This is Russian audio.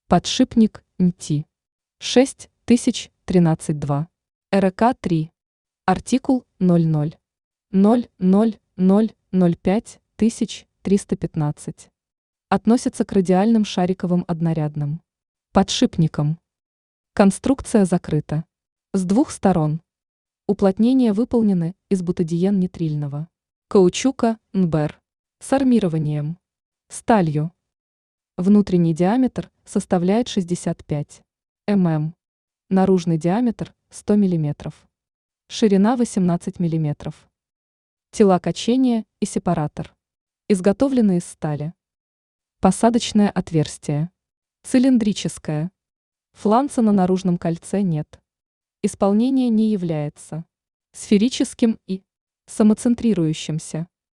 Подшипник НТ 6013-2. РК-3. Артикул 0000005315. Относится к радиальным шариковым однорядным подшипникам. Конструкция закрыта с двух сторон. Уплотнения выполнены из бутадиен-нитрильного каучука НБЭР с армированием сталью. Внутренний диаметр составляет 65 мм. Наружный диаметр 100 мм. Ширина 18 мм. Тела качения и сепаратор изготовлены из стали. Посадочное отверстие цилиндрическое. Фланца на наружном кольце нет. Исполнение не является сферическим и самоцентрирующимся.